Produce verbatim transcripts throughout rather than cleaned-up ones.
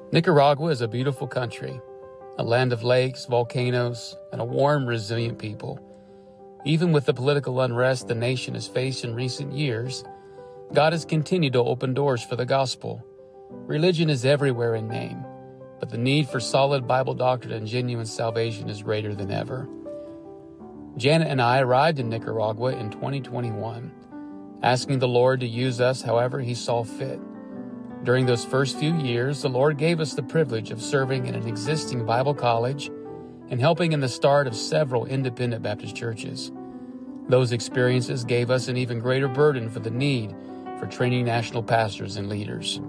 Nicaragua is a beautiful country, a land of lakes, volcanoes, and a warm, resilient people. Even with the political unrest the nation has faced in recent years, God has continued to open doors for the gospel. Religion is everywhere in name, but the need for solid Bible doctrine and genuine salvation is greater than ever. Janet and I arrived in Nicaragua in twenty twenty-one, asking the Lord to use us however He saw fit. During those first few years, the Lord gave us the privilege of serving in an existing Bible college and helping in the start of several independent Baptist churches. Those experiences gave us an even greater burden for the need for training national pastors and leaders.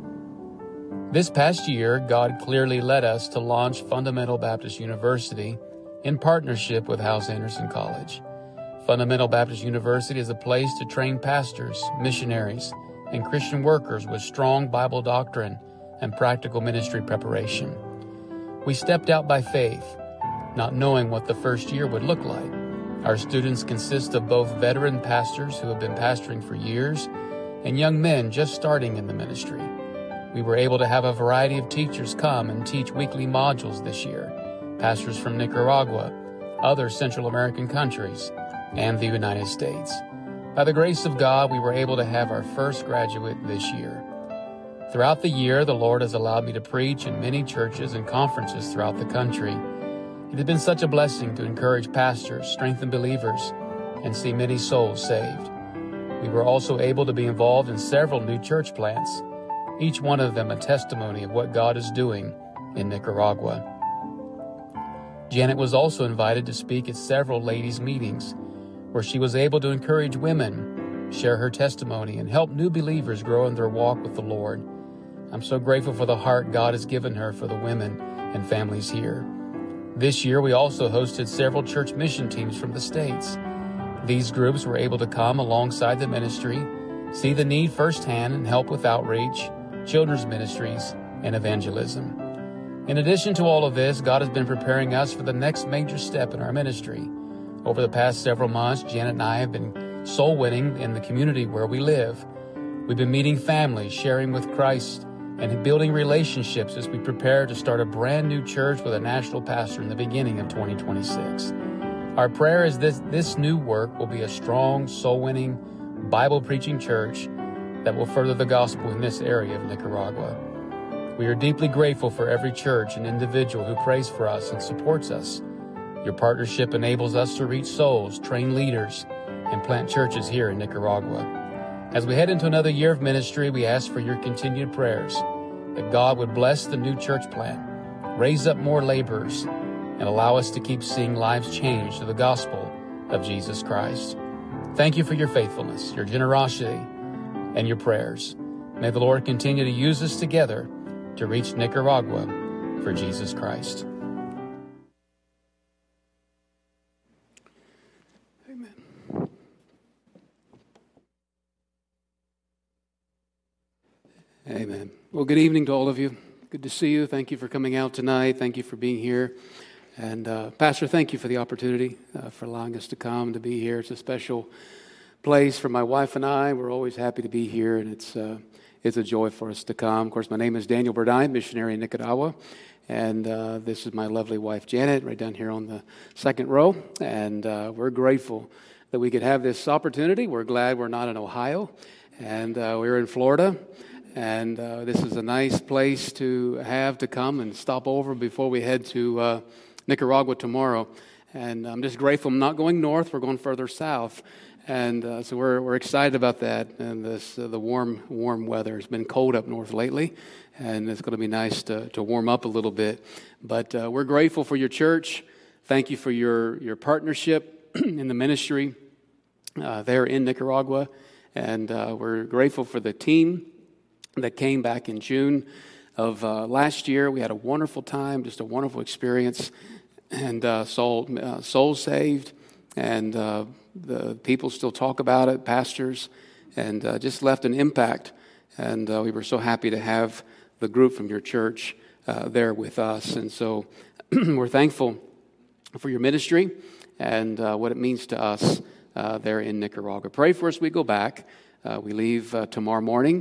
This past year, God clearly led us to launch Fundamental Baptist University in partnership with House Anderson College. Fundamental Baptist University is a place to train pastors, missionaries, and Christian workers with strong Bible doctrine and practical ministry preparation. We stepped out by faith, not knowing what the first year would look like. Our students consist of both veteran pastors who have been pastoring for years and young men just starting in the ministry. We were able to have a variety of teachers come and teach weekly modules this year, pastors from Nicaragua, other Central American countries, and the United States. By the grace of God, we were able to have our first graduate this year. Throughout the year, the Lord has allowed me to preach in many churches and conferences throughout the country. It has been such a blessing to encourage pastors, strengthen believers, and see many souls saved. We were also able to be involved in several new church plants, each one of them a testimony of what God is doing in Nicaragua. Janet was also invited to speak at several ladies' meetings, where she was able to encourage women, share her testimony, and help new believers grow in their walk with the Lord. I'm so grateful for the heart God has given her for the women and families here. This year, we also hosted several church mission teams from the States. These groups were able to come alongside the ministry, see the need firsthand, and help with outreach, children's ministries, and evangelism. In addition to all of this, God has been preparing us for the next major step in our ministry. Over the past several months, Janet and I have been soul winning in the community where we live. We've been meeting families, sharing with Christ, and building relationships as we prepare to start a brand new church with a national pastor in the beginning of twenty twenty-six. Our prayer is that this new work will be a strong, soul-winning, Bible-preaching church that will further the gospel in this area of Nicaragua. We are deeply grateful for every church and individual who prays for us and supports us. Your partnership enables us to reach souls, train leaders, and plant churches here in Nicaragua. As we head into another year of ministry, we ask for your continued prayers, that God would bless the new church plant, raise up more laborers, and allow us to keep seeing lives changed to the gospel of Jesus Christ. Thank you for your faithfulness, your generosity, and your prayers. May the Lord continue to use us together to reach Nicaragua for Jesus Christ. Amen. Well, good evening to all of you. Good to see you. Thank you for coming out tonight. Thank you for being here. And uh, Pastor, thank you for the opportunity, uh, for allowing us to come, to be here. It's a special place for my wife and I. We're always happy to be here, and it's uh, it's a joy for us to come. Of course, my name is Daniel Burdine, missionary in Nicaragua, and uh, this is my lovely wife, Janet, right down here on the second row. And uh, we're grateful that we could have this opportunity. We're glad we're not in Ohio, and uh, we're in Florida. And uh, this is a nice place to have to come and stop over before we head to uh, Nicaragua tomorrow. And I'm just grateful. I'm not going north. We're going further south. And uh, so we're we're excited about that. And this uh, the warm warm weather. It's been cold up north lately, and it's going to be nice to, to warm up a little bit. But uh, we're grateful for your church. Thank you for your, your partnership in the ministry uh, there in Nicaragua. And uh, we're grateful for the team that came back in June of uh, last year. We had a wonderful time, just a wonderful experience, and uh, soul, uh, souls saved, and uh, the people still talk about it, pastors, and uh, just left an impact. And uh, we were so happy to have the group from your church uh, there with us. And so we're thankful for your ministry and uh, what it means to us uh, there in Nicaragua. Pray for us we go back. Uh, we leave uh, tomorrow morning.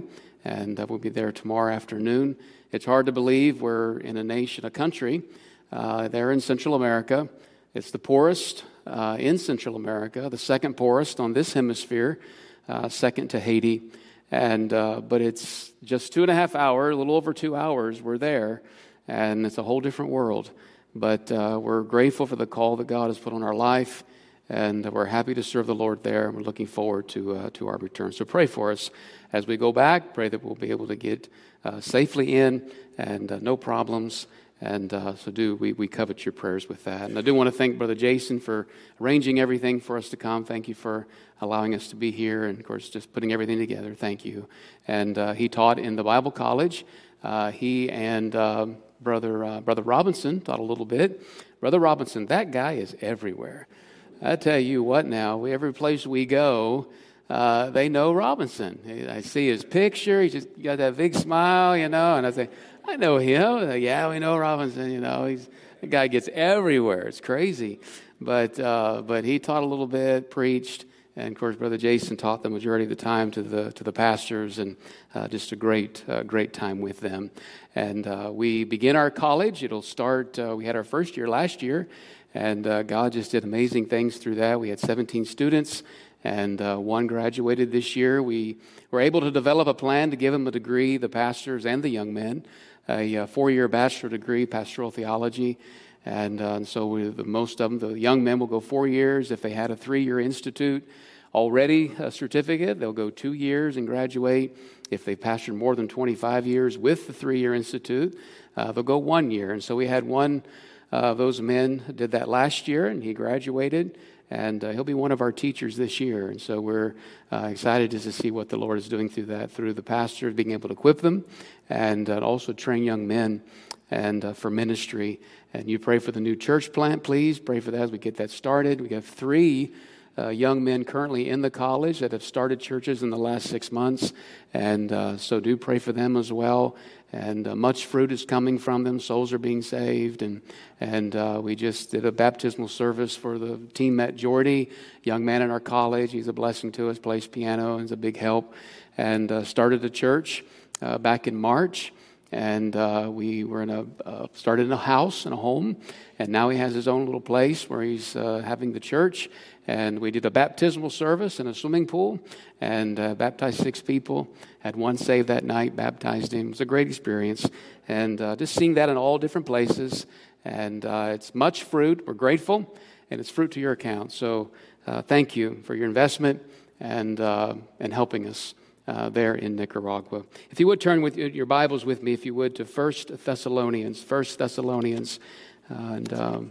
and uh, we'll be there tomorrow afternoon. It's hard to believe we're in a nation, a country, uh, there in Central America. It's the poorest uh, in Central America, the second poorest on this hemisphere, uh, second to Haiti. And uh, but it's just two and a half hours, a little over two hours, we're there, and it's a whole different world. But uh, we're grateful for the call that God has put on our life, and we're happy to serve the Lord there, and we're looking forward to uh, to our return. So pray for us as we go back. Pray that we'll be able to get uh, safely in and uh, no problems. And uh, so do we, we covet your prayers with that. And I do want to thank Brother Jason for arranging everything for us to come. Thank you for allowing us to be here, and of course just putting everything together. Thank you. And uh, he taught in the Bible College. Uh, he and uh, Brother uh, Brother Robinson taught a little bit. Brother Robinson, that guy is everywhere. I tell you what now, we, every place we go, uh, they know Robinson. I see his picture. He's just got that big smile, you know, and I say, I know him. Yeah, we know Robinson, you know. He's the guy gets everywhere. It's crazy. But uh, but he taught a little bit, preached, and of course Brother Jason taught the majority of the time to the to the pastors, and uh, just a great uh, great time with them. And uh, we begin our college. It'll start. Uh, we had our first year last year, and uh, God just did amazing things through that. We had seventeen students, and uh, one graduated this year. We were able to develop a plan to give them a degree, the pastors and the young men, a, a four-year bachelor degree, pastoral theology. And, uh, and so we, the, most of them, the young men will go four years. If they had a three-year institute already, a certificate, they'll go two years and graduate. If they've pastored more than twenty-five years with the three-year institute, uh, they'll go one year. And so we had one uh, of those men did that last year, and he graduated. And uh, he'll be one of our teachers this year. And so we're uh, excited just to see what the Lord is doing through that, through the pastors, being able to equip them, and uh, also train young men and uh, for ministry. And you pray for the new church plant, please. Pray for that as we get that started. We have three uh, young men currently in the college that have started churches in the last six months. And uh, so do pray for them as well. And uh, much fruit is coming from them. Souls are being saved. And and uh, we just did a baptismal service for the team at Jordy, young man in our college. He's a blessing to us, plays piano, and is a big help. And uh, started a church uh, back in March. And uh, we were in a uh, started in a house, in a home. And now he has his own little place where he's uh, having the church. And we did a baptismal service in a swimming pool and uh, baptized six people. Had one saved that night, baptized him. It was a great experience. And uh, just seeing that in all different places. And uh, it's much fruit. We're grateful. And it's fruit to your account. So uh, thank you for your investment and uh, and helping us uh, there in Nicaragua. If you would turn with your Bibles with me, if you would, to First Thessalonians. First Thessalonians. Uh, and um,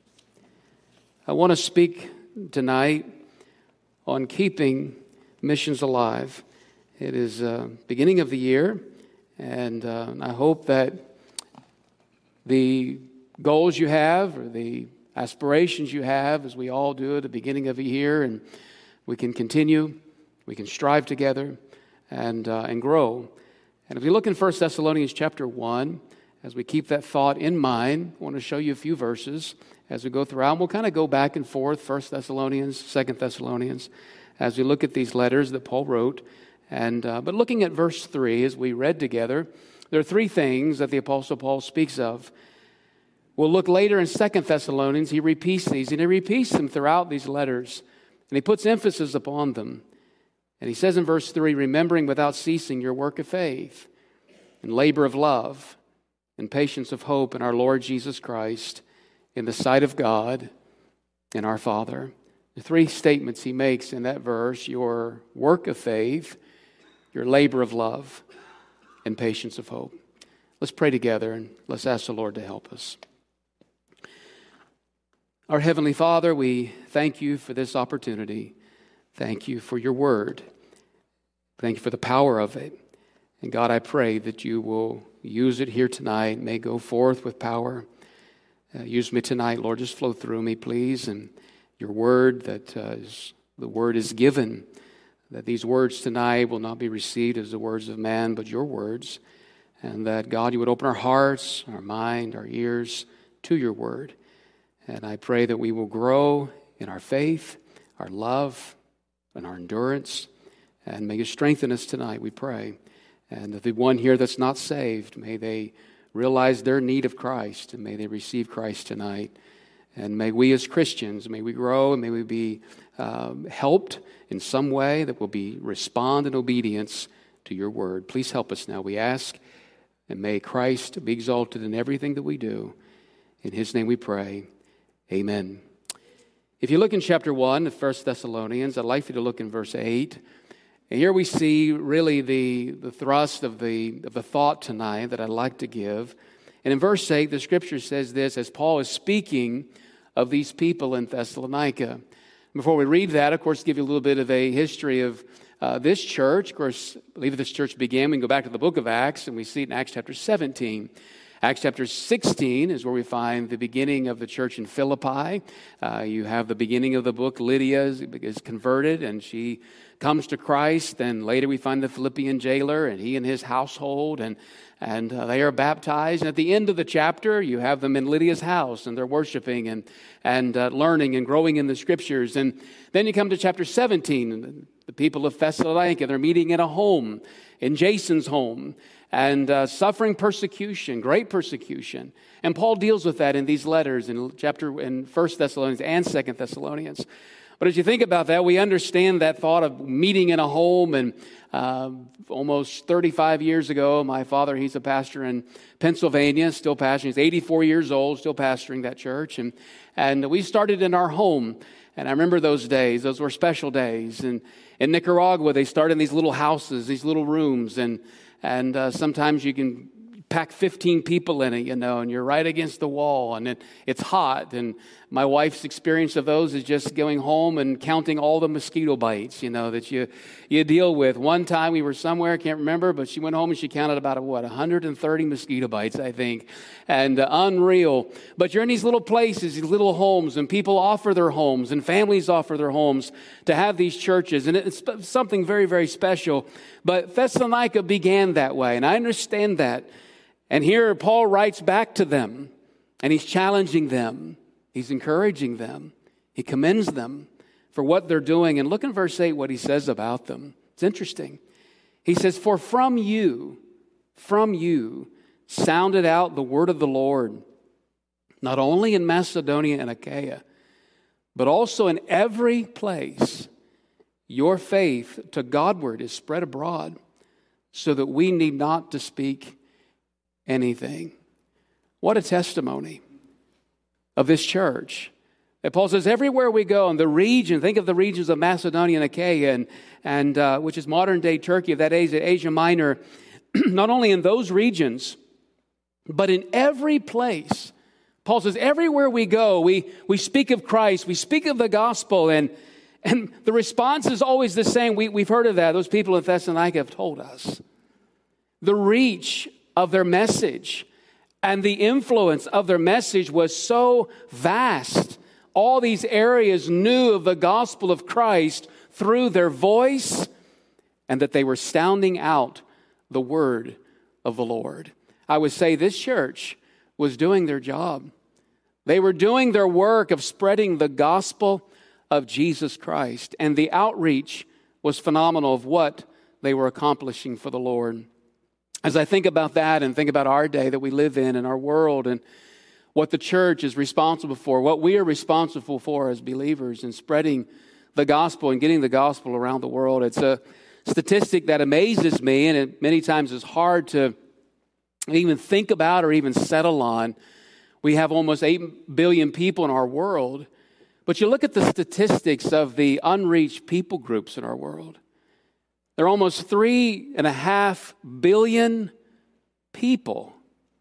I want to speak tonight on keeping missions alive. It is uh, beginning of the year, and uh, I hope that the goals you have or the aspirations you have, as we all do at the beginning of a year, and we can continue, we can strive together and uh, and grow. And if you look in First Thessalonians chapter one, as we keep that thought in mind, I want to show you a few verses as we go throughout. We'll kind of go back and forth, First Thessalonians, Second Thessalonians, as we look at these letters that Paul wrote. And uh, but looking at verse three, as we read together, there are three things that the Apostle Paul speaks of. We'll look later in Second Thessalonians. He repeats these, and he repeats them throughout these letters. And he puts emphasis upon them. And he says in verse three, remembering without ceasing your work of faith and labor of love and patience of hope in our Lord Jesus Christ, in the sight of God and our Father. The three statements he makes in that verse: your work of faith, your labor of love, and patience of hope. Let's pray together and let's ask the Lord to help us. Our Heavenly Father, we thank you for this opportunity. Thank you for your word. Thank you for the power of it. And God, I pray that you will use it here tonight. May go forth with power. Uh, use me tonight, Lord. Just flow through me, please. And your word, that uh, is, the word is given, that these words tonight will not be received as the words of man, but your words. And that, God, you would open our hearts, our mind, our ears to your word. And I pray that we will grow in our faith, our love, and our endurance. And may you strengthen us tonight, we pray. And the one here that's not saved, may they realize their need of Christ, and may they receive Christ tonight. And may we as Christians, may we grow, and may we be um, helped in some way that will be respond in obedience to your word. Please help us now, we ask, and may Christ be exalted in everything that we do. In his name we pray. Amen. If you look in chapter one of First Thessalonians, I'd like you to look in verse eight. And here we see really the, the thrust of the, of the thought tonight that I'd like to give. And in verse eight, the scripture says this, as Paul is speaking of these people in Thessalonica. Before we read that, of course, give you a little bit of a history of uh, this church. Of course, I believe this church began. We can go back to the book of Acts, and we see it in Acts chapter seventeen. Acts chapter sixteen is where we find the beginning of the church in Philippi. Uh, you have the beginning of the book. Lydia is, is converted, and she comes to Christ. Then later we find the Philippian jailer, and he and his household, and and uh, they are baptized. And at the end of the chapter, you have them in Lydia's house, and they're worshiping and and uh, learning and growing in the Scriptures. And then you come to chapter seventeen, and the people of Thessalonica, they're meeting in a home, in Jason's home, and uh, suffering persecution, great persecution. And Paul deals with that in these letters in chapter in First Thessalonians and Second Thessalonians. But as you think about that, we understand that thought of meeting in a home. And uh, almost thirty-five years ago, my father, he's a pastor in Pennsylvania, still pastoring. He's eighty-four years old, still pastoring that church. And, and we started in our home. And I remember those days. Those were special days. And in Nicaragua, they started in these little houses, these little rooms. And, and uh, sometimes you can pack fifteen people in it, you know, and you're right against the wall, and it, it's hot. And my wife's experience of those is just going home and counting all the mosquito bites, you know, that you you deal with. One time we were somewhere, I can't remember, but she went home and she counted about, what, one hundred thirty mosquito bites, I think, and uh, unreal. But you're in these little places, these little homes, and people offer their homes, and families offer their homes to have these churches, and it's something very, very special. But Thessalonica began that way, and I understand that. And here Paul writes back to them, and he's challenging them. He's encouraging them. He commends them for what they're doing. And look in verse eight what he says about them. It's interesting. He says, "For from you, from you sounded out the word of the Lord, not only in Macedonia and Achaia, but also in every place. Your faith to Godward is spread abroad, so that we need not to speak anything." What a testimony of this church. And Paul says, everywhere we go in the region, think of the regions of Macedonia and Achaia, and, and uh, which is modern-day Turkey of that age, Asia Minor, not only in those regions, but in every place. Paul says, everywhere we go, we, we speak of Christ, we speak of the gospel, and, and the response is always the same. We, we've heard of that. Those people in Thessalonica have told us. The reach of their message and the influence of their message was so vast. All these areas knew of the gospel of Christ through their voice, and that they were sounding out the word of the Lord. I would say this church was doing their job. They were doing their work of spreading the gospel of Jesus Christ, and the outreach was phenomenal of what they were accomplishing for the Lord. As I think about that and think about our day that we live in and our world, and what the church is responsible for, what we are responsible for as believers in spreading the gospel and getting the gospel around the world, it's a statistic that amazes me, and it many times is hard to even think about or even settle on. We have almost eight billion people in our world, but you look at the statistics of the unreached people groups in our world. There are almost three and a half billion people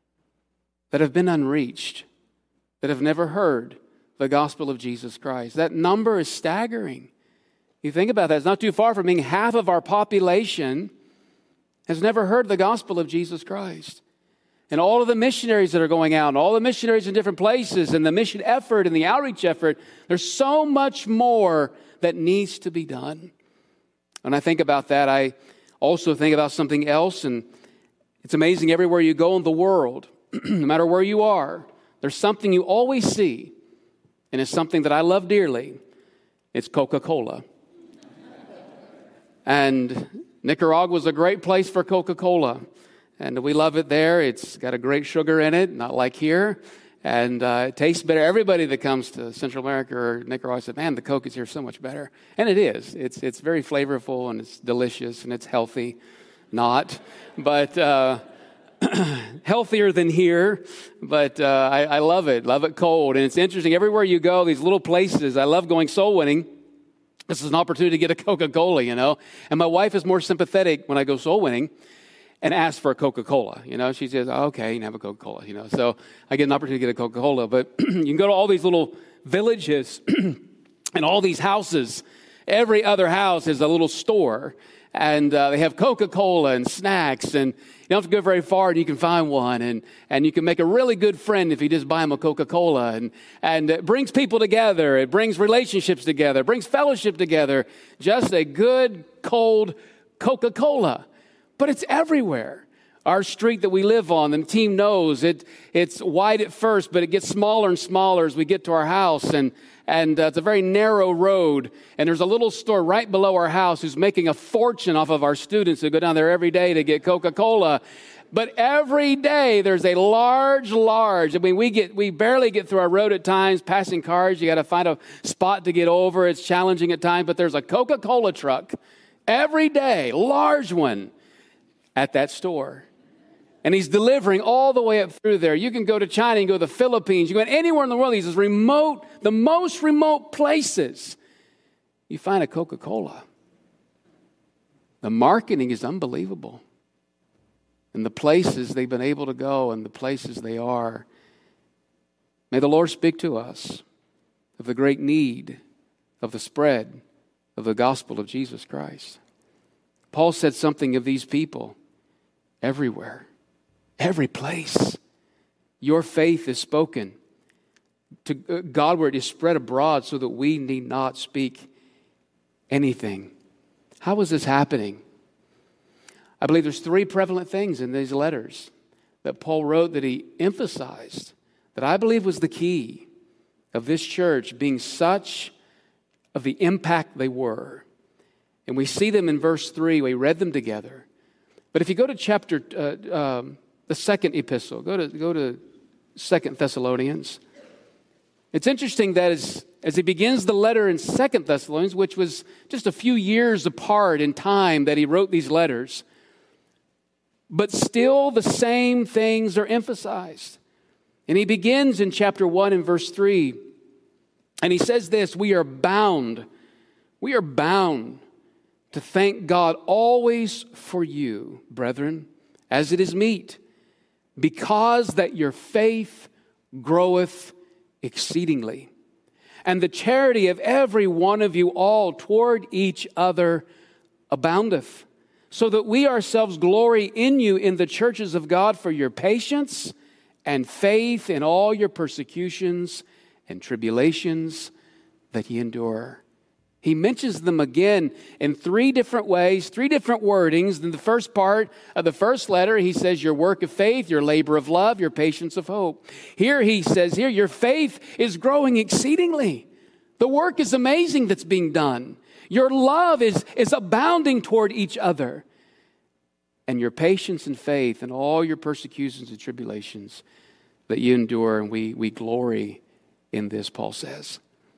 that have been unreached, that have never heard the gospel of Jesus Christ. That number is staggering. You think about that. It's not too far from being half of our population has never heard the gospel of Jesus Christ. And all of the missionaries that are going out, and all the missionaries in different places, and the mission effort and the outreach effort, there's so much more that needs to be done. When I think about that, I also think about something else, and it's amazing everywhere you go in the world, no matter where you are, there's something you always see, and it's something that I love dearly. It's Coca-Cola. And Nicaragua is a great place for Coca-Cola, and we love it there. It's got a great sugar in it, not like here, and uh, it tastes better. Everybody that comes to Central America or Nicaragua says, man, the Coke is here so much better. And it is. It's it's very flavorful, and it's delicious, and it's healthy. Not, but uh, healthier than here, but uh, I, I love it. Love it cold, and it's interesting. Everywhere you go, these little places, I love going soul winning. This is an opportunity to get a Coca-Cola, you know. And my wife is more sympathetic when I go soul winning and ask for a Coca-Cola. You know, she says, oh, okay, you can have a Coca-Cola, you know. So I get an opportunity to get a Coca-Cola. But you can go to all these little villages and all these houses. Every other house is a little store. And uh, they have Coca-Cola and snacks. And you don't have to go very far and you can find one. And, and you can make a really good friend if you just buy them a Coca-Cola. And, and it brings people together. It brings relationships together. It brings fellowship together. Just a good, cold Coca-Cola. But it's everywhere. Our street that we live on, the team knows it. It's wide at first, but it gets smaller and smaller as we get to our house. And And uh, it's a very narrow road. And there's a little store right below our house who's making a fortune off of our students who go down there every day to get Coca-Cola. But every day there's a large, large, I mean, we get we barely get through our road at times, passing cars. You got to find a spot to get over. It's challenging at times. But there's a Coca-Cola truck every day, large one, at that store. And he's delivering all the way up through there. You can go to China, you can go to the Philippines, you can go anywhere in the world. These is remote, the most remote places. You find a Coca-Cola. The marketing is unbelievable. And the places they've been able to go and the places they are. May the Lord speak to us of the great need of the spread of the gospel of Jesus Christ. Paul said something of these people everywhere. Every place. Your faith is spoken to Godward, is spread abroad so that we need not speak anything. How is this happening? I believe there's three prevalent things in these letters that Paul wrote that he emphasized that I believe was the key of this church being such of the impact they were. And we see them in verse three. We read them together. But if you go to chapter uh, um, the second epistle, go to go to Second Thessalonians. It's interesting that as, as he begins the letter in Second Thessalonians, which was just a few years apart in time that he wrote these letters, but still the same things are emphasized. And he begins in chapter one and verse three, and he says this, we are bound, we are bound to thank God always for you, brethren, as it is meet, because that your faith groweth exceedingly, and the charity of every one of you all toward each other aboundeth, so that we ourselves glory in you in the churches of God for your patience and faith in all your persecutions and tribulations that ye endure. He mentions them again in three different ways, three different wordings. In the first part of the first letter, he says your work of faith, your labor of love, your patience of hope. Here he says, here, your faith is growing exceedingly. The work is amazing that's being done. Your love is, is abounding toward each other. And your patience and faith and all your persecutions and tribulations that you endure, and we, we glory in this, Paul says.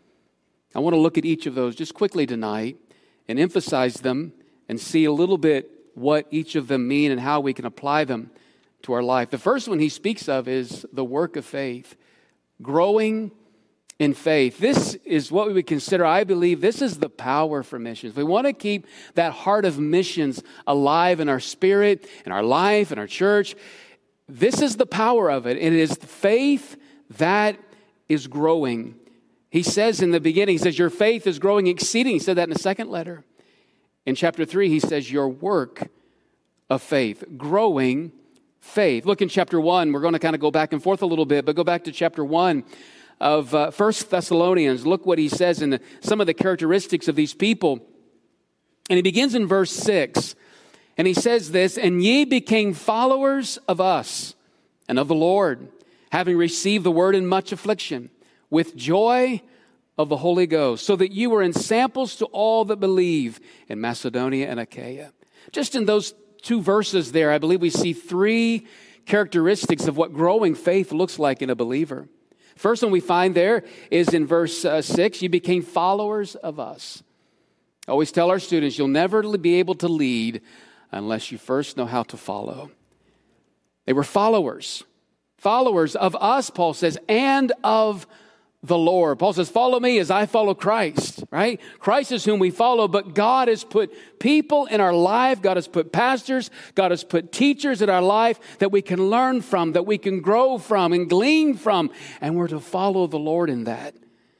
I want to look at each of those just quickly tonight and emphasize them and see a little bit what each of them mean and how we can apply them to our life. The first one he speaks of is the work of faith, growing in faith. This is what we would consider, I believe, this is the power for missions. We want to keep that heart of missions alive in our spirit, in our life, in our church. This is the power of it. It is faith that is growing. He says in the beginning, he says, your faith is growing exceeding. He said that in the second letter. In chapter three, he says, your work of faith, growing faith. Look in chapter one. We're going to kind of go back and forth a little bit, but go back to chapter one of uh, First Thessalonians. Look what he says in the, some of the characteristics of these people. And he begins in verse six. And he says this, and ye became followers of us and of the Lord, having received the word in much affliction, with joy of the Holy Ghost, so that you were in samples to all that believe in Macedonia and Achaia. Just in those two verses there, I believe we see three characteristics of what growing faith looks like in a believer. First one we find there is in verse uh, six, you became followers of us. I always tell our students, you'll never be able to lead unless you first know how to follow. They were followers. Followers of us, Paul says, and of the Lord. Paul says, follow me as I follow Christ, right? Christ is whom we follow, but God has put people in our life. God has put pastors. God has put teachers in our life that we can learn from, that we can grow from and glean from, and we're to follow the Lord in that.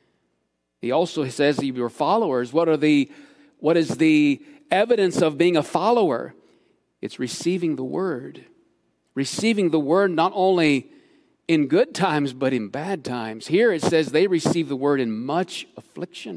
He also says, if you're followers, what are the, what is the evidence of being a follower? It's receiving the word. Receiving the word not only in good times, but in bad times. Here it says they received the word in much affliction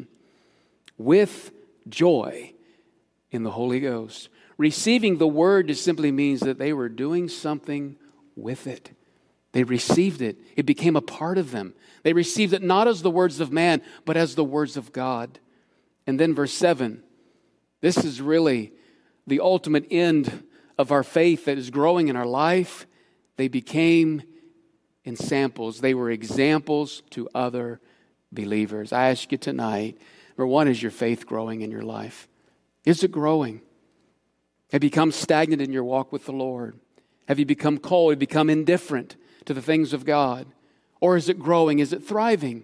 with joy in the Holy Ghost. Receiving the word just simply means that they were doing something with it. They received it. It became a part of them. They received it not as the words of man, but as the words of God. And then verse seven, this is really the ultimate end of our faith that is growing in our life. They became in samples. They were examples to other believers. I ask you tonight, number one, is your faith growing in your life? Is it growing? Have you become stagnant in your walk with the Lord? Have you become cold? Have you become indifferent to the things of God? Or is it growing? Is it thriving?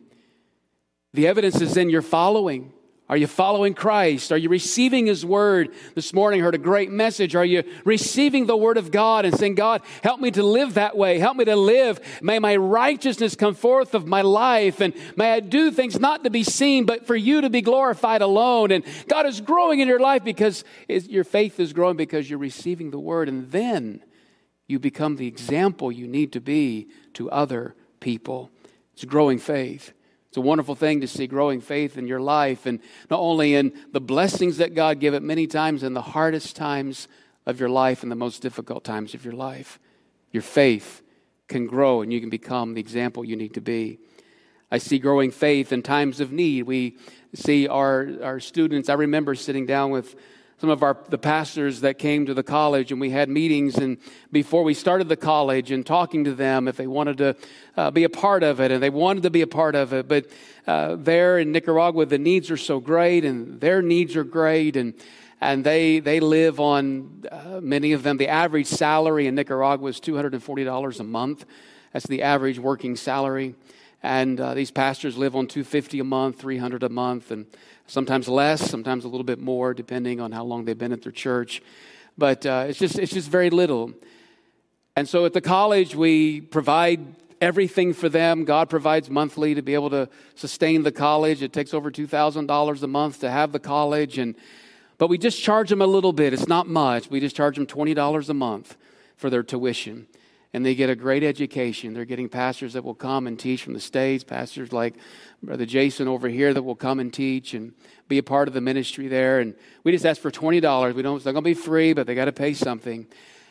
The evidence is in your following. Are you following Christ? Are you receiving His word? This morning I heard a great message. Are you receiving the word of God and saying, God, help me to live that way. Help me to live. May my righteousness come forth of my life. And may I do things not to be seen, but for you to be glorified alone. And God is growing in your life because your faith is growing because you're receiving the word. And then you become the example you need to be to other people. It's growing faith. It's a wonderful thing to see growing faith in your life, and not only in the blessings that God give it, many times in the hardest times of your life and the most difficult times of your life. Your faith can grow and you can become the example you need to be. I see growing faith in times of need. We see our, our students. I remember sitting down with some of our the pastors that came to the college, and we had meetings and before we started the college and talking to them if they wanted to uh, be a part of it, and they wanted to be a part of it. But uh, there in Nicaragua, the needs are so great, and their needs are great, and and they they live on uh, many of them. The average salary in Nicaragua is two hundred forty dollars a month. That's the average working salary, and uh, these pastors live on two hundred fifty dollars a month, three hundred dollars a month, and sometimes less, sometimes a little bit more, depending on how long they've been at their church. But uh, it's just it's just very little. And so at the college, we provide everything for them. God provides monthly to be able to sustain the college. It takes over two thousand dollars a month to have the college. and But we just charge them a little bit. It's not much. We just charge them twenty dollars a month for their tuition. And they get a great education. They're getting pastors that will come and teach from the States, pastors like Brother Jason over here that will come and teach and be a part of the ministry there. And we just ask for twenty dollars. We don't, it's not going to be free, but they got to pay something.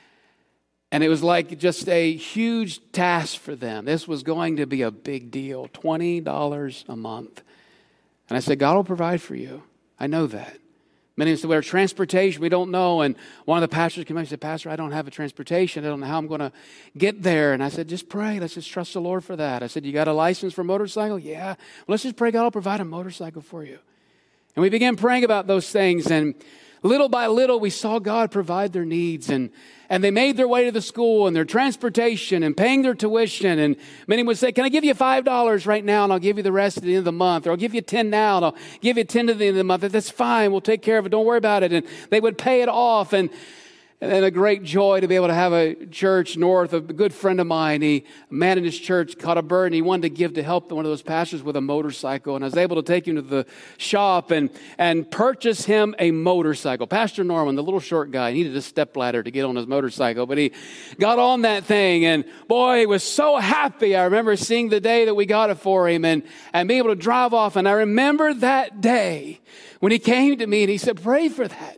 And it was like just a huge task for them. This was going to be a big deal, twenty dollars a month. And I said, God will provide for you. I know that. Many of them said, well, transportation, we don't know. And one of the pastors came up and said, Pastor, I don't have a transportation. I don't know how I'm going to get there. And I said, just pray. Let's just trust the Lord for that. I said, you got a license for a motorcycle? Yeah. Well, let's just pray God will provide a motorcycle for you. And we began praying about those things. And little by little, we saw God provide their needs. And, and they made their way to the school and their transportation and paying their tuition. And many would say, can I give you five dollars right now and I'll give you the rest at the end of the month? Or I'll give you ten now and I'll give you ten at the end of the month. That's fine. We'll take care of it. Don't worry about it. And they would pay it off. And And then a great joy to be able to have a church north. A good friend of mine, he, a man in his church caught a bird and he wanted to give to help one of those pastors with a motorcycle. And I was able to take him to the shop and, and purchase him a motorcycle. Pastor Norman, the little short guy, needed a stepladder to get on his motorcycle. But he got on that thing and boy, he was so happy. I remember seeing the day that we got it for him and, and being able to drive off. And I remember that day when he came to me and he said, pray for that.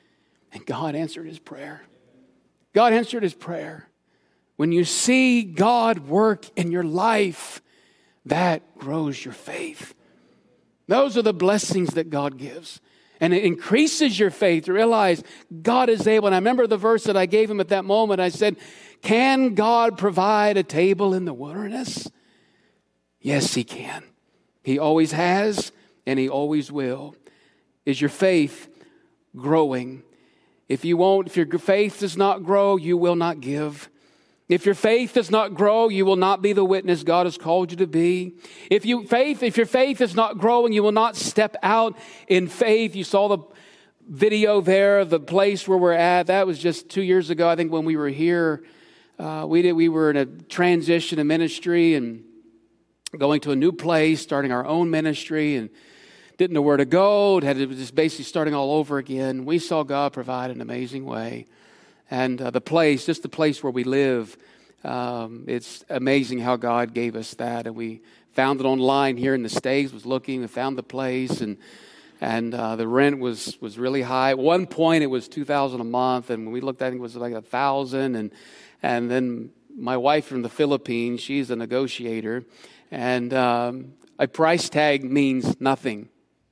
And God answered his prayer. God answered his prayer. When you see God work in your life, that grows your faith. Those are the blessings that God gives. And it increases your faith to realize God is able. And I remember the verse that I gave him at that moment. I said, can God provide a table in the wilderness? Yes, he can. He always has, and he always will. Is your faith growing? If you won't, if your faith does not grow, you will not give. If your faith does not grow, you will not be the witness God has called you to be. If you faith, if your faith is not growing, you will not step out in faith. You saw the video there of the place where we're at. That was just two years ago, I think, when we were here. Uh, we did. We were in a transition of ministry and going to a new place, starting our own ministry, and didn't know where to go. Had to just basically starting all over again. We saw God provide an amazing way. And uh, the place, just the place where we live, um, it's amazing how God gave us that. And we found it online here in the States, was looking, we found the place, and and uh, the rent was was really high. At one point, it was two thousand dollars a month, and when we looked at it, it was like one thousand dollars. And, and then my wife from the Philippines, she's a negotiator, and um, a price tag means nothing.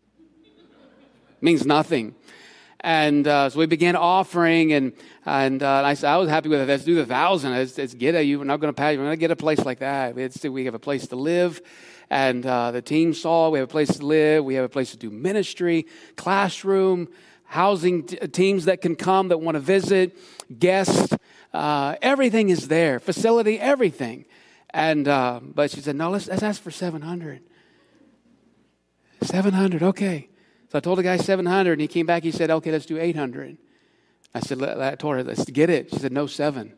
Means nothing. And uh, so we began offering, and and uh, I said I was happy with it. Let's do the thousand. Let's, let's get it. You're not going to pay. We're going to get a place like that. It's, we have a place to live, and uh, the team saw we have a place to live. We have a place to do ministry, classroom, housing t- teams that can come that want to visit, guests. Uh, everything is there. Facility, everything. And uh, but she said, no, let's let's ask for seven hundred. Seven hundred, okay. So I told the guy seven hundred, and he came back. He said, okay, let's do eight hundred. I said, I told her, let's get it. She said, no, seven.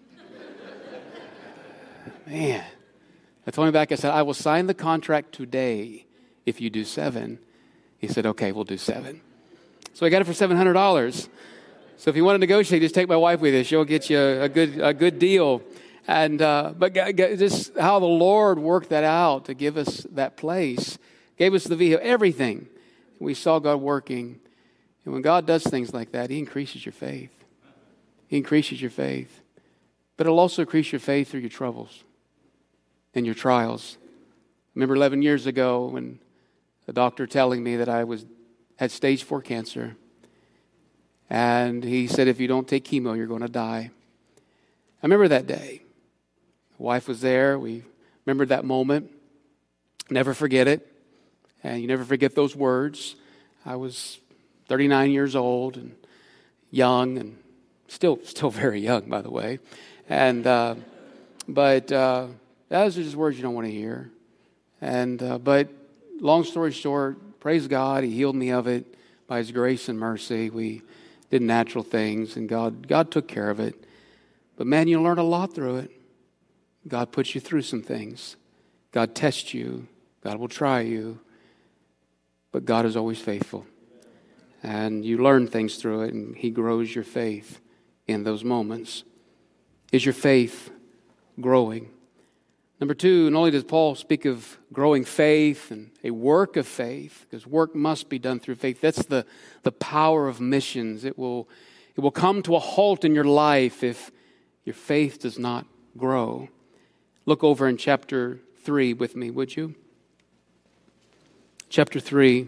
Man. I told him back, I said, I will sign the contract today if you do seven. He said, okay, we'll do seven. So I got it for seven hundred dollars. So if you want to negotiate, just take my wife with you. She'll get you a good a good deal. And uh, But just how the Lord worked that out to give us that place, gave us the vehicle, everything. We saw God working. And when God does things like that, He increases your faith. He increases your faith. But it'll also increase your faith through your troubles and your trials. I remember eleven years ago when the doctor telling me that I was had stage four cancer. And he said, if you don't take chemo, you're going to die. I remember that day. My wife was there. We remembered that moment. Never forget it. And you never forget those words. I was thirty-nine years old and young, and still still very young, by the way. And uh, but uh, those are just words you don't want to hear. And uh, but long story short, praise God, He healed me of it by His grace and mercy. We did natural things, and God God took care of it. But man, you learn a lot through it. God puts you through some things. God tests you. God will try you. But God is always faithful. And you learn things through it, and He grows your faith in those moments. Is your faith growing? Number two, not only does Paul speak of growing faith and a work of faith, because work must be done through faith. That's the, the power of missions. It will, it will come to a halt in your life if your faith does not grow. Look over in chapter three with me, would you? Chapter three.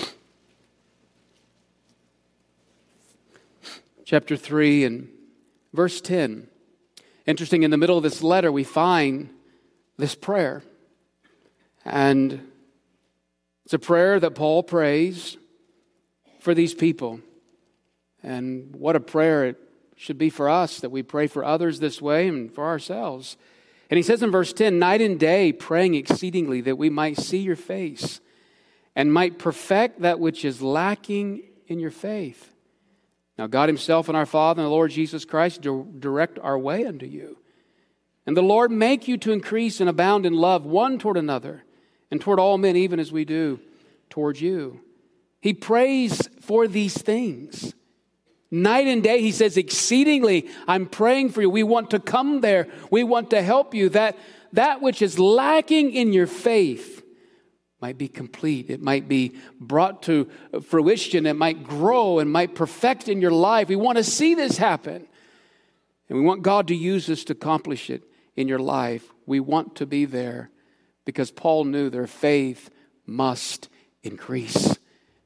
Chapter three and verse ten. Interesting, in the middle of this letter, we find this prayer. And it's a prayer that Paul prays for these people. And what a prayer it should be for us, that we pray for others this way and for ourselves. And he says in verse ten, night and day praying exceedingly that we might see your face and might perfect that which is lacking in your faith. Now God Himself and our Father and the Lord Jesus Christ direct our way unto you. And the Lord make you to increase and abound in love one toward another and toward all men, even as we do towards you. He prays for these things. Night and day, he says, exceedingly, I'm praying for you. We want to come there. We want to help you. That, that which is lacking in your faith might be complete. It might be brought to fruition. It might grow and might perfect in your life. We want to see this happen. And we want God to use us to accomplish it in your life. We want to be there because Paul knew their faith must increase.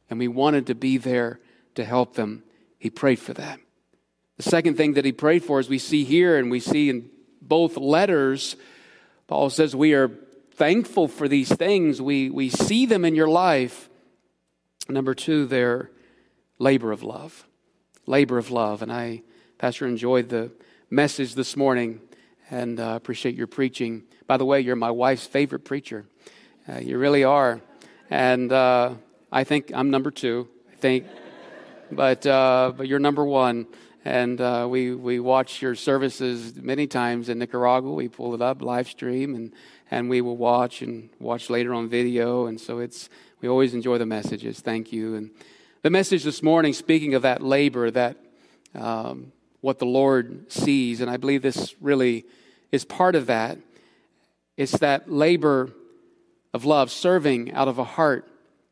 and we wanted to be there to help them. He prayed for that. The second thing that he prayed for, as we see here and we see in both letters, Paul says we are thankful for these things. We, we see them in your life. Number two, they're labor of love. Labor of love. And I, Pastor, enjoyed the message this morning and uh, appreciate your preaching. By the way, you're my wife's favorite preacher. Uh, you really are. And uh, I think I'm number two, I think. But uh, but you're number one. And uh, we, we watch your services many times in Nicaragua. We pull it up, live stream, and, and we will watch and watch later on video. And so it's we always enjoy the messages. Thank you. And the message this morning, speaking of that labor, that um, what the Lord sees, and I believe this really is part of that. It's that labor of love, serving out of a heart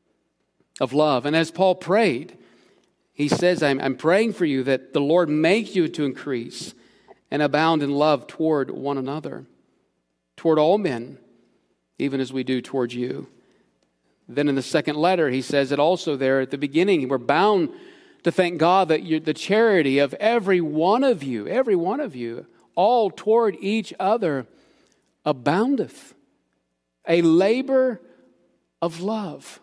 of love. And as Paul prayed, he says, I'm, I'm praying for you that the Lord make you to increase and abound in love toward one another, toward all men, even as we do towards you. Then in the second letter, he says it also there at the beginning, we're bound to thank God that you, the charity of every one of you, every one of you, all toward each other, aboundeth. A labor of love.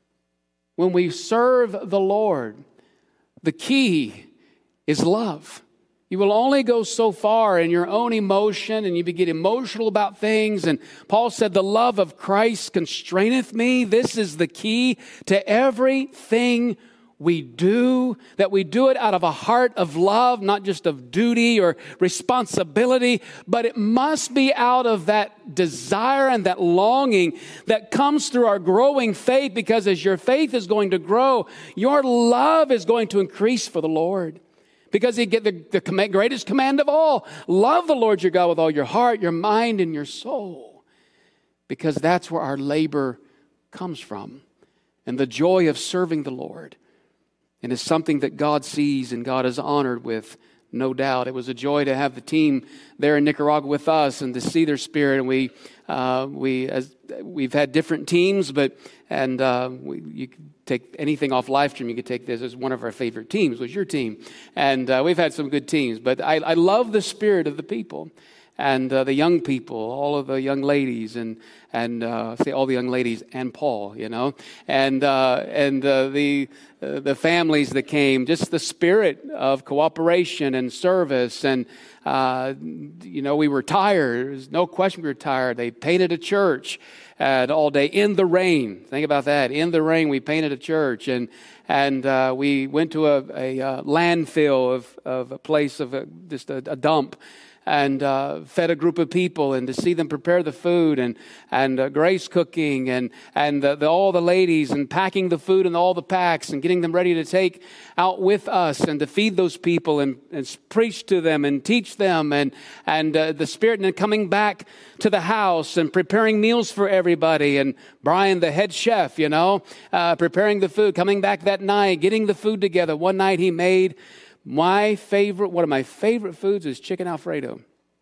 When we serve the Lord, the key is love. You will only go so far in your own emotion, and you get emotional about things. And Paul said, the love of Christ constraineth me. This is the key to everything we do, that we do it out of a heart of love, not just of duty or responsibility, but it must be out of that desire and that longing that comes through our growing faith, because as your faith is going to grow, your love is going to increase for the Lord. Because he get the, the command, greatest command of all, love the Lord your God with all your heart, your mind, and your soul. Because that's where our labor comes from. And the joy of serving the Lord. And it's something that God sees and God is honored with, no doubt. It was a joy to have the team there in Nicaragua with us and to see their spirit. And we, uh, we, as we've had different teams, but and uh, we, you could take anything off live stream. You could take this as one of our favorite teams. Was your team, and uh, we've had some good teams. But I, I love the spirit of the people. And uh, the young people, all of the young ladies, and and uh, say all the young ladies, and Paul, you know, and uh, and uh, the uh, the families that came, just the spirit of cooperation and service, and uh, you know, we were tired. There's no question we were tired. They painted a church uh, all day in the rain. Think about that. In the rain, we painted a church, and and uh, we went to a, a, a landfill of of a place of a, just a, a dump. And uh, fed a group of people, and to see them prepare the food, and and uh, Grace cooking, and and the, the, all the ladies, and packing the food in all the packs, and getting them ready to take out with us, and to feed those people, and, and preach to them, and teach them, and and uh, the Spirit, and then coming back to the house, and preparing meals for everybody, and Brian, the head chef, you know, uh, preparing the food, coming back that night, getting the food together. One night he made My favorite, one of my favorite foods is chicken Alfredo.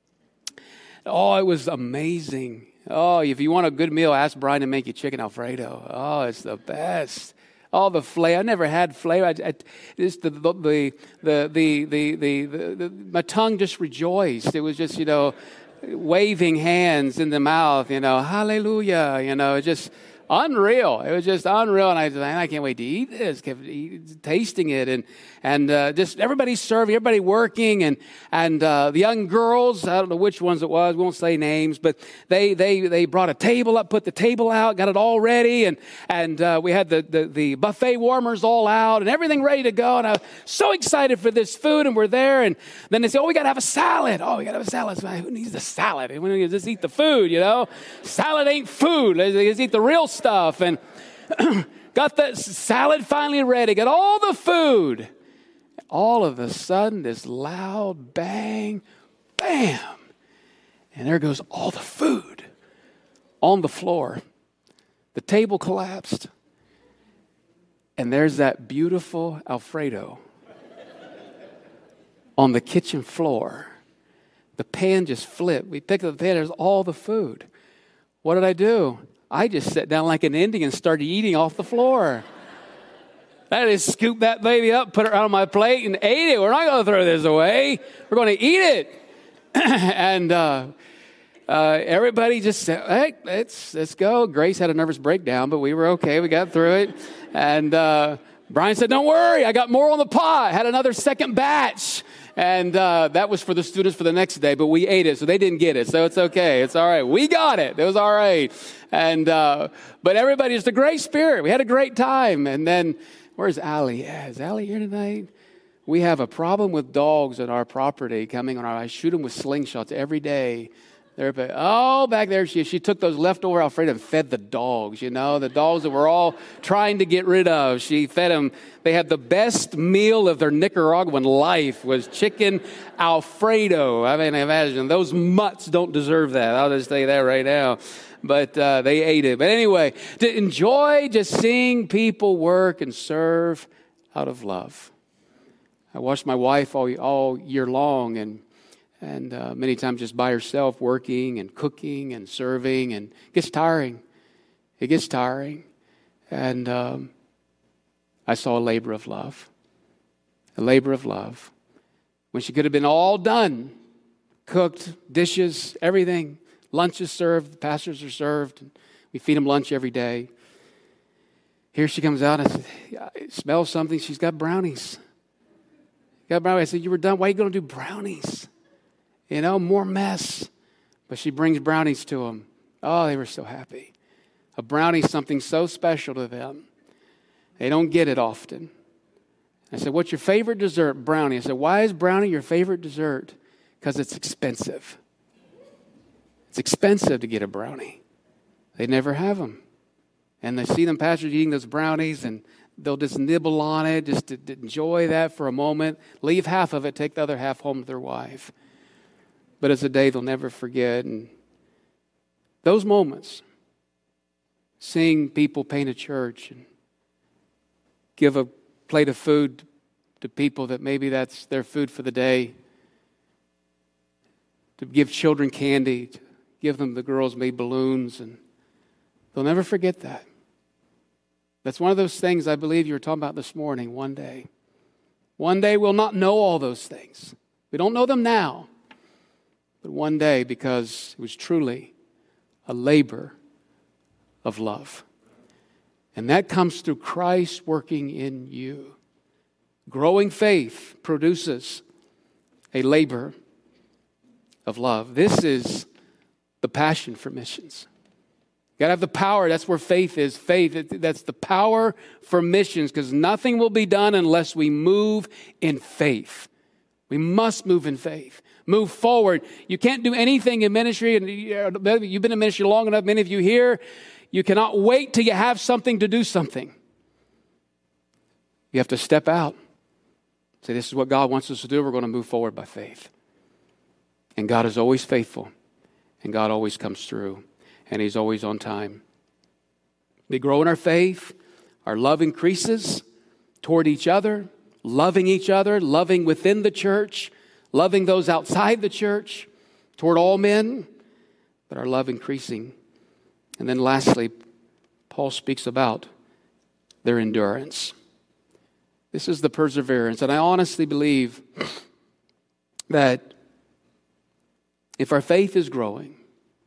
Oh, it was amazing. Oh, if you want a good meal, ask Brian to make you chicken Alfredo. Oh, it's the best. All the flavor. I never had flavor. I, I, just the, the, the, the, the, the, the, the, my tongue just rejoiced. It was just, you know, waving hands in the mouth, you know, hallelujah, you know, just unreal. It was just unreal. And I was like, I can't wait to eat this, kept eat, tasting it. And and uh, just everybody serving, everybody working. And and uh, the young girls, I don't know which ones it was, we won't say names, but they they they brought a table up, put the table out, got it all ready. And and uh, we had the, the, the buffet warmers all out and everything ready to go. And I was so excited for this food. And we're there. And then they say, oh, we got to have a salad. Oh, we got to have a salad. So, who needs the salad? We don't just eat the food, you know. Salad ain't food. Let's, let's eat the real stuff. And got the salad finally ready, got all the food. All of a sudden, this loud bang, bam, and there goes all the food on the floor. The table collapsed, and there's that beautiful Alfredo on the kitchen floor. The pan just flipped. We picked up the pan, there's all the food. What did I do? I just sat down like an Indian and started eating off the floor. I just scooped that baby up, put it on my plate, and ate it. We're not going to throw this away. We're going to eat it. and uh, uh, everybody just said, hey, let's, let's go. Grace had a nervous breakdown, but we were okay. We got through it. And uh, Brian said, don't worry. I got more on the pot. Had another second batch. And uh, that was for the students for the next day, but we ate it, so they didn't get it. So it's okay. It's all right. We got it. It was all right. And uh, but everybody, just a great spirit. We had a great time. And then, where's Allie? Yeah, is Allie here tonight? We have a problem with dogs on our property coming on our, I shoot them with slingshots every day. They're, oh, back there, she, she took those leftover Alfredo and fed the dogs, you know, the dogs that we're all trying to get rid of. She fed them. They had the best meal of their Nicaraguan life was chicken Alfredo. I mean, imagine, those mutts don't deserve that. I'll just tell you that right now. But uh, they ate it. But anyway, to enjoy just seeing people work and serve out of love. I watched my wife all, all year long, and And uh, many times just by herself working and cooking and serving, and it gets tiring. It gets tiring. And um, I saw a labor of love. A labor of love. When she could have been all done, cooked, dishes, everything. Lunch is served, the pastors are served. And we feed them lunch every day. Here she comes out and says, I smell something. She's got brownies. Got brownies. I said, you were done. Why are you going to do brownies? You know, more mess. But she brings brownies to them. Oh, they were so happy. A brownie is something so special to them. They don't get it often. I said, what's your favorite dessert? Brownie. I said, why is brownie your favorite dessert? Because it's expensive. It's expensive to get a brownie. They never have them. And they see them pastors eating those brownies, and they'll just nibble on it, just to, to enjoy that for a moment. Leave half of it, take the other half home to their wife. But it's a day they'll never forget. And those moments, seeing people paint a church and give a plate of food to people that maybe that's their food for the day, to give children candy, to give them the girls made balloons, and they'll never forget that. That's one of those things I believe you were talking about this morning, one day. One day we'll not know all those things. We don't know them now. But one day, because it was truly a labor of love. And that comes through Christ working in you. Growing faith produces a labor of love. This is the passion for missions. You got to have the power. That's where faith is. Faith, that's the power for missions, because nothing will be done unless we move in faith. We must move in faith. Move forward. You can't do anything in ministry, and you've been in ministry long enough, many of you here, you cannot wait till you have something to do something. You have to step out. Say, this is what God wants us to do. We're going to move forward by faith. And God is always faithful, and God always comes through, and He's always on time. We grow in our faith. Our love increases toward each other, loving each other, loving within the church, loving those outside the church, toward all men, but our love increasing. And then lastly, Paul speaks about their endurance. This is the perseverance. And I honestly believe that if our faith is growing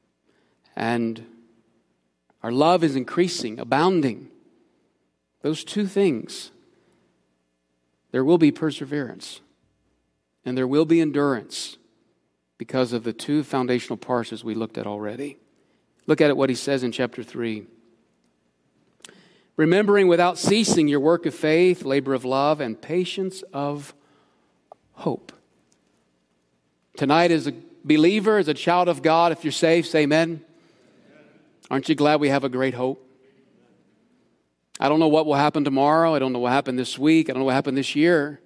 and our love is increasing, abounding, those two things, there will be perseverance. And there will be endurance because of the two foundational parts as we looked at already. Look at it, what he says in chapter three. Remembering without ceasing your work of faith, labor of love, and patience of hope. Tonight, as a believer, as a child of God, if you're saved, say amen. Aren't you glad we have a great hope? I don't know what will happen tomorrow. I don't know what happened this week. I don't know what happened this year.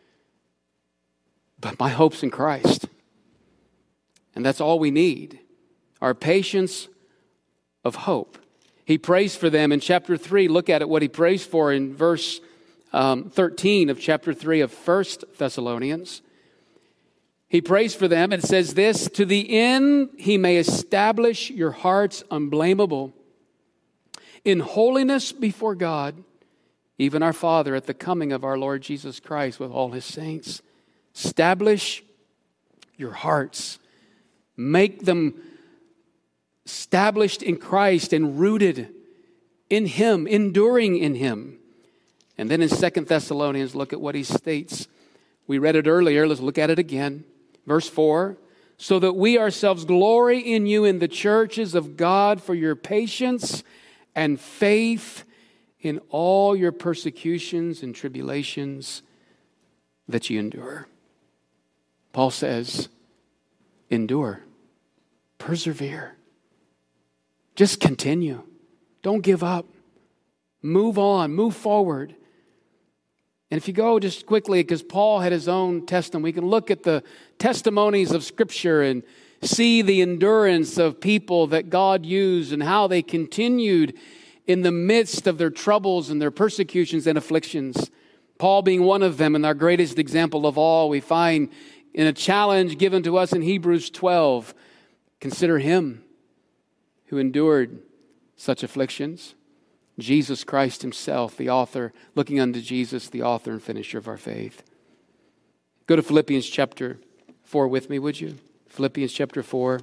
But my hope's in Christ. And that's all we need. Our patience of hope. He prays for them in chapter three. Look at it, what he prays for in verse um, thirteen of chapter three of First Thessalonians. He prays for them and says this, to the end he may establish your hearts unblameable in holiness before God even our Father at the coming of our Lord Jesus Christ with all his saints. Establish your hearts. Make them established in Christ and rooted in him, enduring in him. And then in Second Thessalonians, look at what he states. We read it earlier. Let's look at it again. Verse four. So that we ourselves glory in you in the churches of God for your patience and faith in all your persecutions and tribulations that you endure. Paul says, endure, persevere, just continue. Don't give up. Move on, move forward. And if you go just quickly, because Paul had his own testimony, we can look at the testimonies of Scripture and see the endurance of people that God used and how they continued in the midst of their troubles and their persecutions and afflictions. Paul being one of them, and our greatest example of all, we find in a challenge given to us in Hebrews twelve. Consider him who endured such afflictions. Jesus Christ himself, the author, looking unto Jesus, the author and finisher of our faith. Go to Philippians chapter four with me, would you? Philippians chapter four.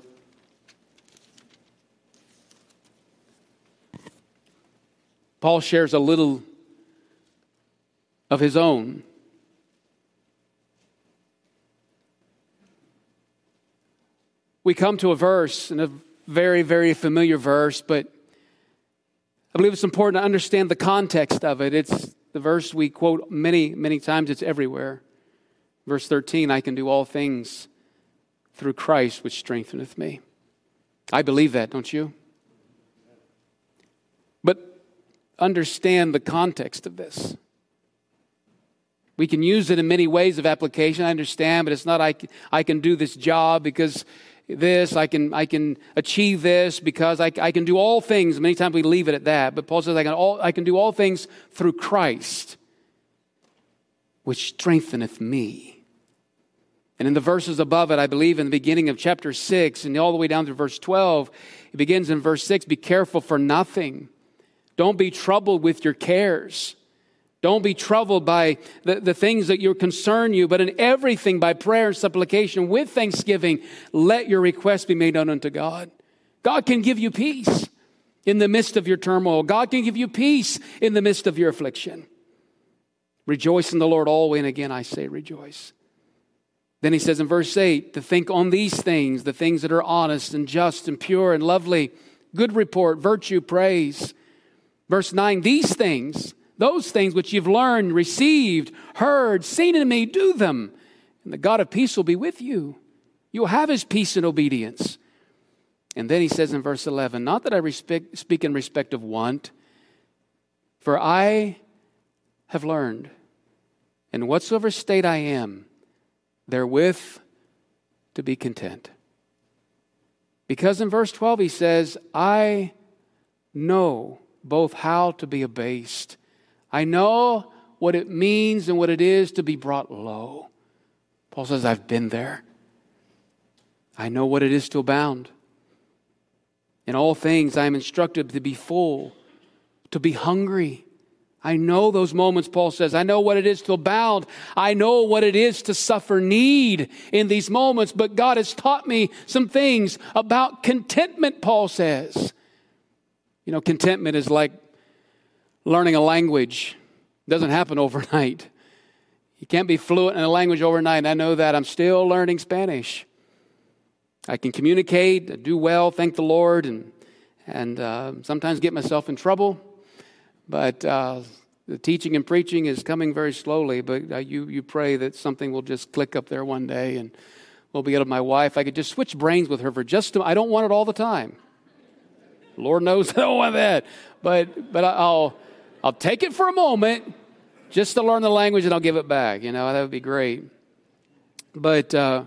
Paul shares a little of his own. We come to a verse, and a very, very familiar verse, but I believe it's important to understand the context of it. It's the verse we quote many, many times. It's everywhere. Verse thirteen, I can do all things through Christ which strengtheneth me. I believe that, don't you? But understand the context of this. We can use it in many ways of application, I understand, but it's not I can, I can do this job because this, I can I can achieve this because I, I can do all things. Many times we leave it at that. But Paul says I can, all, I can do all things through Christ, which strengtheneth me. And in the verses above it, I believe in the beginning of chapter six and all the way down to verse twelve, it begins in verse six, be careful for nothing. Don't be troubled with your cares. Don't be troubled by the, the things that you concern you, but in everything by prayer and supplication with thanksgiving, let your requests be made known unto God. God can give you peace in the midst of your turmoil. God can give you peace in the midst of your affliction. Rejoice in the Lord always, and again I say rejoice. Then he says in verse eight, to think on these things, the things that are honest and just and pure and lovely, good report, virtue, praise. Verse nine, these things, those things which you've learned, received, heard, seen in me, do them. And the God of peace will be with you. You'll have his peace and obedience. And then he says in verse eleven, not that I respect, speak in respect of want, for I have learned, in whatsoever state I am, therewith to be content. Because in verse twelve he says, I know both how to be abased. I know what it means and what it is to be brought low. Paul says, I've been there. I know what it is to abound. In all things I am instructed to be full, to be hungry. I know those moments, Paul says. I know what it is to abound. I know what it is to suffer need in these moments. But God has taught me some things about contentment, Paul says. You know, contentment is like learning a language. It doesn't happen overnight. You can't be fluent in a language overnight. I know that. I'm still learning Spanish. I can communicate, do well, thank the Lord, and and uh, sometimes get myself in trouble. But uh, the teaching and preaching is coming very slowly. But uh, you you pray that something will just click up there one day, and we'll be able to. My wife, I could just switch brains with her for just. I don't want it all the time. Lord knows I don't want that. But but I'll I'll take it for a moment, just to learn the language, and I'll give it back. You know, that would be great. But uh,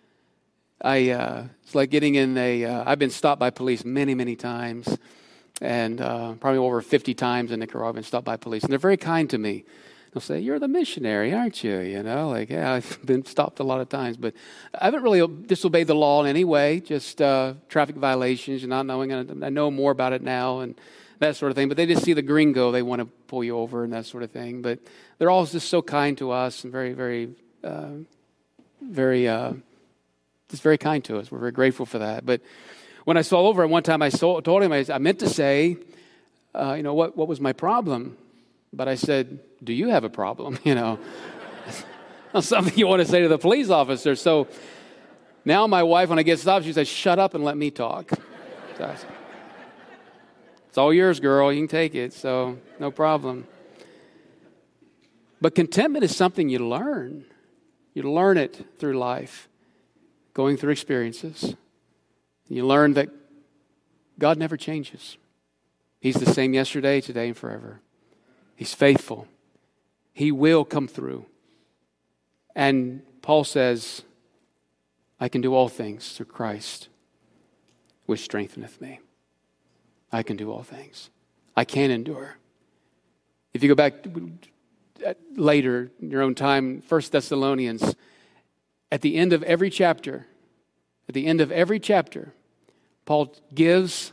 I uh, it's like getting in a. Uh, I've been stopped by police many many times. And uh, probably over fifty times in Nicaragua, I've been stopped by police. And they're very kind to me. They'll say, you're the missionary, aren't you? You know, like, yeah, I've been stopped a lot of times. But I haven't really disobeyed the law in any way, just uh, traffic violations and not knowing. I know more about it now. And that sort of thing. But they just see the gringo, they want to pull you over and that sort of thing. But they're all just so kind to us and very, very, uh, very, uh, just very kind to us. We're very grateful for that. But when I saw over at one time, I saw, told him, I, I meant to say, uh, you know, what, what was my problem? But I said, do you have a problem? You know, not something you want to say to the police officer. So now my wife, when I get stopped, she says, shut up and let me talk. So I said, it's all yours, girl. You can take it. So no problem. But contentment is something you learn. You learn it through life, going through experiences. You learn that God never changes. He's the same yesterday, today, and forever. He's faithful. He will come through. And Paul says, I can do all things through Christ, which strengtheneth me. I can do all things. I can endure. If you go back later in your own time, First Thessalonians, at the end of every chapter, at the end of every chapter, Paul gives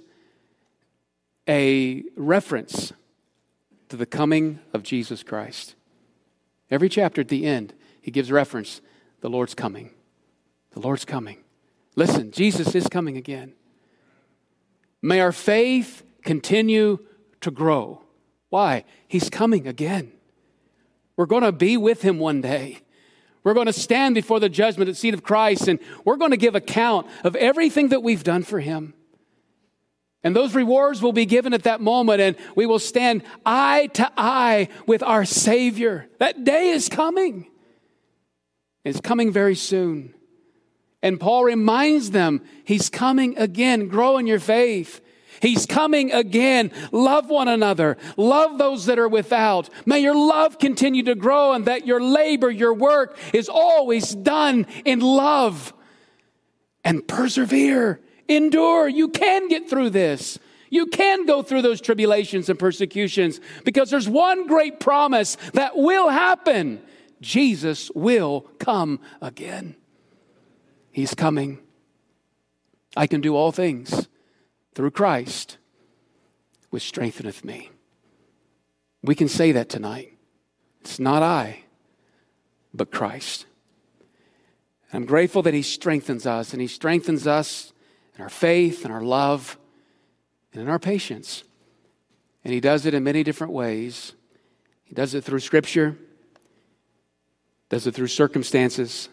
a reference to the coming of Jesus Christ. Every chapter at the end, he gives reference, the Lord's coming. The Lord's coming. Listen, Jesus is coming again. May our faith continue to grow. Why? He's coming again. We're going to be with him one day. We're going to stand before the judgment seat of Christ, and we're going to give account of everything that we've done for him. And those rewards will be given at that moment, and we will stand eye to eye with our Savior. That day is coming. It's coming very soon. And Paul reminds them, he's coming again. Grow in your faith. He's coming again. Love one another. Love those that are without. May your love continue to grow, and that your labor, your work is always done in love. And persevere. Endure. You can get through this. You can go through those tribulations and persecutions, because there's one great promise that will happen. Jesus will come again. He's coming. I can do all things through Christ, which strengtheneth me. We can say that tonight. It's not I, but Christ. I'm grateful that he strengthens us, and he strengthens us in our faith and our love and in our patience. And he does it in many different ways. He does it through Scripture, does it through circumstances.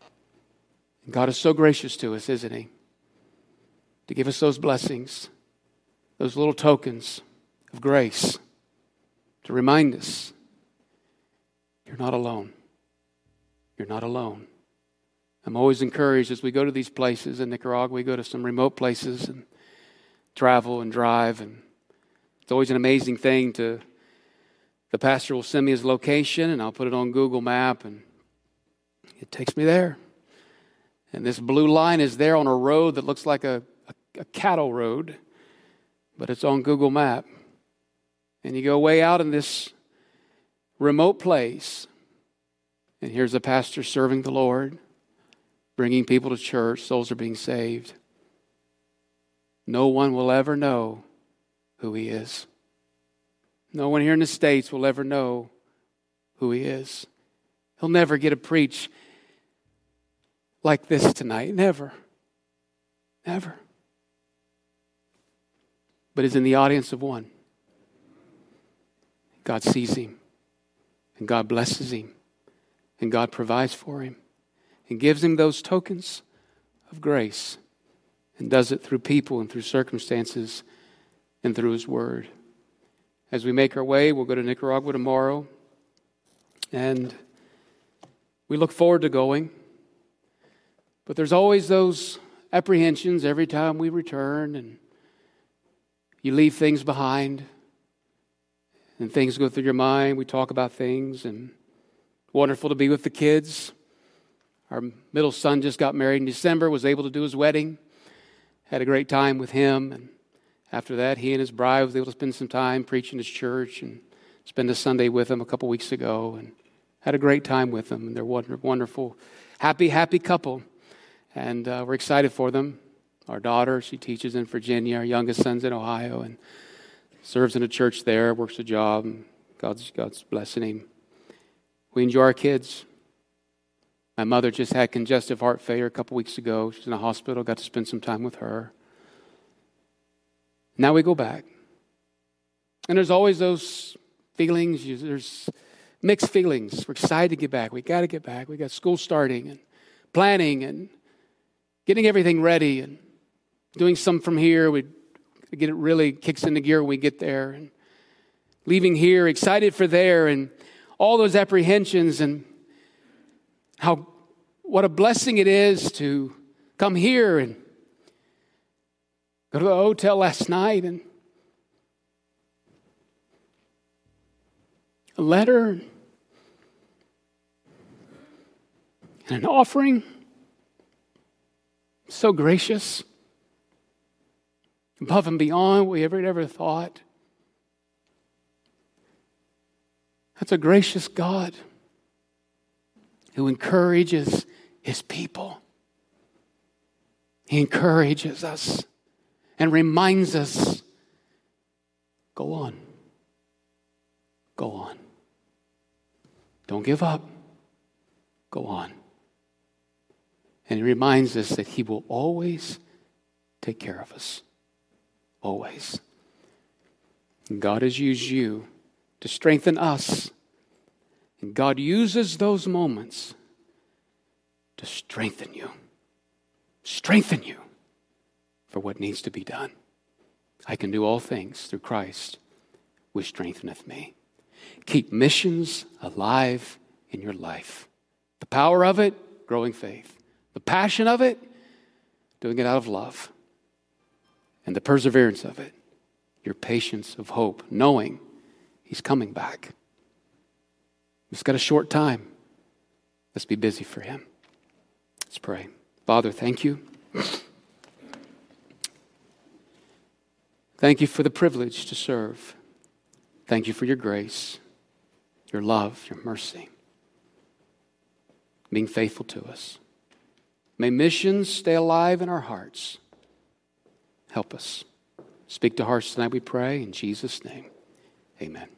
And God is so gracious to us, isn't he? To give us those blessings, those little tokens of grace, to remind us, you're not alone. You're not alone. I'm always encouraged as we go to these places in Nicaragua. We go to some remote places and travel and drive. And it's always an amazing thing to, the pastor will send me his location, and I'll put it on Google Map, and it takes me there. And this blue line is there on a road that looks like a, a, a cattle road, but it's on Google Map. And you go way out in this remote place, and here's a pastor serving the Lord, bringing people to church. Souls are being saved. No one will ever know who he is. No one here in the States will ever know who he is. He'll never get to preach like this tonight. Never. Never. But he's in the audience of one. God sees him. And God blesses him. And God provides for him. And gives him those tokens of grace. And does it through people and through circumstances and through his word. As we make our way, we'll go to Nicaragua tomorrow. And we look forward to going. But there's always those apprehensions every time we return, and you leave things behind, and things go through your mind. We talk about things, and wonderful to be with the kids. Our middle son just got married in December, was able to do his wedding. Had a great time with him, and after that, he and his bride was able to spend some time preaching his church and spend a Sunday with him a couple weeks ago, and had a great time with them. And they're wonderful, happy, happy couple. And uh, we're excited for them. Our daughter, she teaches in Virginia. Our youngest son's in Ohio. And serves in a church there, works a job. God's, God's blessing him. We enjoy our kids. My mother just had congestive heart failure a couple weeks ago. She's in a hospital. Got to spend some time with her. Now we go back. And there's always those feelings. There's mixed feelings. We're excited to get back. We got to get back. We got school starting and planning and getting everything ready and doing some from here. We get it really kicks into gear when we get there. And leaving here, excited for there, and all those apprehensions, and how what a blessing it is to come here and go to the hotel last night and a letter and an offering. So gracious. Above and beyond what we ever, ever thought. That's a gracious God who encourages his people. He encourages us and reminds us, go on. Go on. Don't give up. Go on. And he reminds us that he will always take care of us. Always. And God has used you to strengthen us. And God uses those moments to strengthen you. Strengthen you for what needs to be done. I can do all things through Christ, which strengtheneth me. Keep missions alive in your life. The power of it, growing faith. The passion of it, doing it out of love. And the perseverance of it, your patience of hope, knowing he's coming back. We've got a short time. Let's be busy for him. Let's pray. Father, thank you. Thank you for the privilege to serve. Thank you for your grace, your love, your mercy, being faithful to us. May missions stay alive in our hearts. Help us. Speak to hearts tonight, we pray. In Jesus' name, amen.